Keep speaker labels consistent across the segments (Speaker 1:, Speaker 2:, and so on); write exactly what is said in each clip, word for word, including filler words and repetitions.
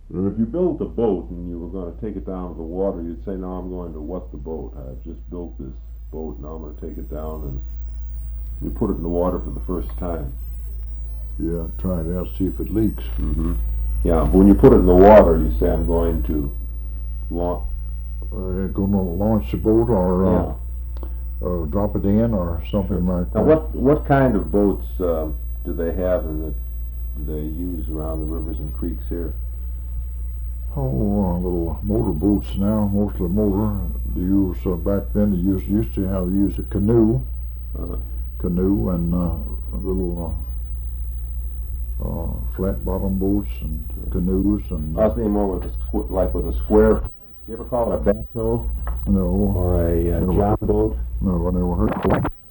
Speaker 1: If you built a boat and you were going to take it down to the water, you'd say, "Now I'm going to what the boat? I've just built this boat. Now I'm going to take it down," and you put it in the water for the first time.
Speaker 2: Yeah, try it out, see if it leaks.
Speaker 1: Mm-hmm. Yeah, but when you put it in the water, you say, "I'm going to launch."
Speaker 2: Uh, going to launch the boat or uh,
Speaker 1: Yeah.
Speaker 2: uh, drop it in or something like
Speaker 1: Now,
Speaker 2: that.
Speaker 1: what what kind of boats um, do they have and the, do they use around the rivers and creeks here?
Speaker 2: Oh, uh, little motor boats now, mostly motor. They use uh, back then. They used used to how to use a canoe,
Speaker 1: Uh-huh.
Speaker 2: canoe and uh, a little uh, uh, flat bottom boats and canoes and.
Speaker 1: I was thinking more with a squ- like with a square. You ever call it a bateau
Speaker 2: No,
Speaker 1: or a uh,
Speaker 2: Never.
Speaker 1: john boat?
Speaker 2: no, I never heard of it.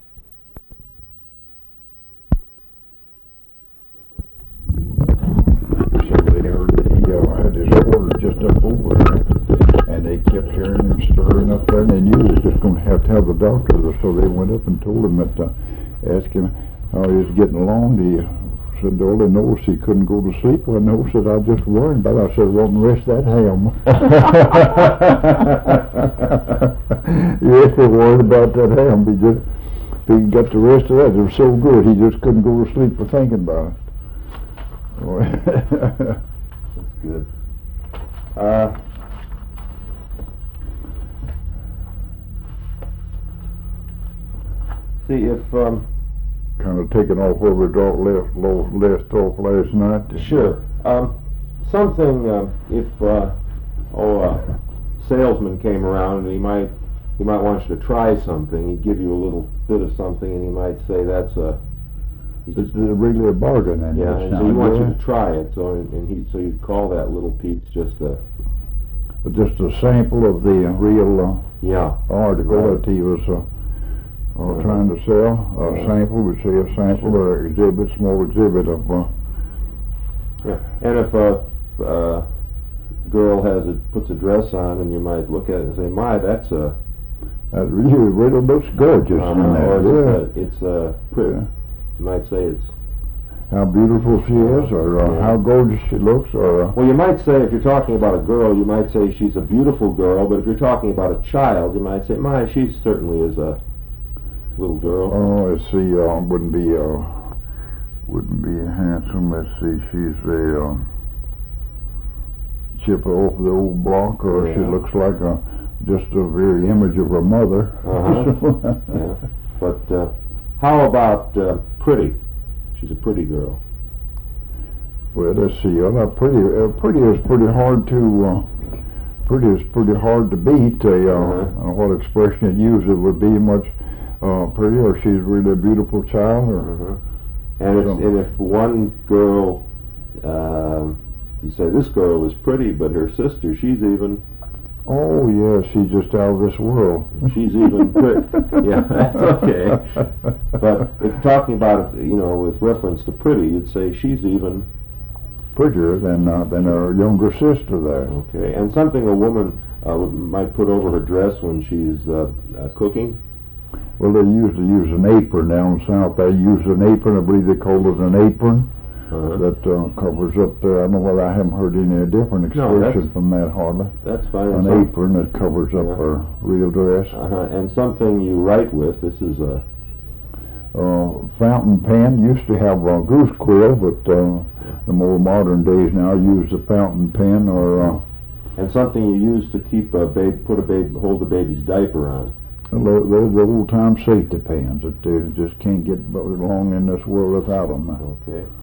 Speaker 2: So they they uh, had this order just up over there, and they kept hearing him stirring up there, and they knew they was just going to have to have the doctor there. So they went up and told him that, uh, asked him how he was getting along. He said all they noticed he couldn't go to sleep. Well, no, said I just worried about it. I said, "Won't rest that ham." Yes, they worried about that ham. He just if he got the rest of that, it was so good he just couldn't go to sleep for thinking about it.
Speaker 1: That's good. Uh, see if um,
Speaker 2: Kind of taking off where we dropped left, left, left off last night.
Speaker 1: sure. Um, something uh, if uh, oh a salesman came around and he might he might want you to try something. He'd give you a little bit of something and he might say that's a he
Speaker 2: It's
Speaker 1: just,
Speaker 2: really a bargain, and
Speaker 1: yeah,
Speaker 2: it's
Speaker 1: and
Speaker 2: not
Speaker 1: so he wants you
Speaker 2: good.
Speaker 1: to try it. So and, and he so you'd call that little piece just a
Speaker 2: But just a sample of the uh, real
Speaker 1: yeah
Speaker 2: uh, article
Speaker 1: Right.
Speaker 2: that he was uh, uh,
Speaker 1: Uh-huh.
Speaker 2: trying to sell. A
Speaker 1: Uh-huh.
Speaker 2: sample would say a sample or exhibit, small exhibit of. Uh,
Speaker 1: yeah. And if a uh, girl has a puts a dress on and you might look at it and say, "My, that's a."
Speaker 2: that really, really looks gorgeous
Speaker 1: Uh,
Speaker 2: in that.
Speaker 1: or
Speaker 2: Yeah.
Speaker 1: it's a, it's a pretty.
Speaker 2: Yeah.
Speaker 1: You might say it's.
Speaker 2: How beautiful she is, or uh,
Speaker 1: Yeah.
Speaker 2: how gorgeous she looks, or. Uh,
Speaker 1: Well, you might say if you're talking about a girl, you might say she's a beautiful girl. But if you're talking about a child, you might say, "My, she certainly is a little girl."
Speaker 2: Oh, let's see. Uh, wouldn't be. Uh, wouldn't be handsome. Let's see. She's a. Uh, chipper off the old block, or she
Speaker 1: Yeah.
Speaker 2: looks like a just a very image of her mother.
Speaker 1: Uh-huh. Yeah. But uh, how about uh, pretty? She's a pretty girl.
Speaker 2: Well, let's see. Uh, pretty, uh, pretty is pretty hard to. Uh, pretty is pretty hard to beat. Uh,
Speaker 1: Uh-huh.
Speaker 2: uh, what expression you use? It would be much uh, pretty, or she's really a beautiful child, or.
Speaker 1: Uh-huh. And if
Speaker 2: So-
Speaker 1: and if one girl, um, you say this girl is pretty, but her sister, she's even
Speaker 2: Oh yeah, she's just out of this world.
Speaker 1: she's even pretty. Yeah, that's okay. But if you're talking about it, you know, with reference to pretty, you'd say she's even
Speaker 2: Prettier than uh, than her younger sister there.
Speaker 1: okay. And something a woman uh, would- might put over her dress when she's uh, uh, cooking.
Speaker 2: Well, they usually use an apron down south. They use an apron. I believe they call it an apron.
Speaker 1: Uh-huh.
Speaker 2: That uh, covers up the, I don't know whether I haven't heard any different
Speaker 1: No, that's-
Speaker 2: expression from that hardly.
Speaker 1: That's fine.
Speaker 2: An
Speaker 1: Some-
Speaker 2: apron that covers up
Speaker 1: Yeah.
Speaker 2: her real dress.
Speaker 1: Uh-huh. And something you write with. This is a
Speaker 2: Uh, fountain pen used to have a goose quill, but uh, the more modern days now use the fountain pen or uh,
Speaker 1: and something you use to keep a babe, put a babe, hold the baby's diaper on.
Speaker 2: the, the, the old time safety pans that they just can't get along in this world without them.
Speaker 1: Okay.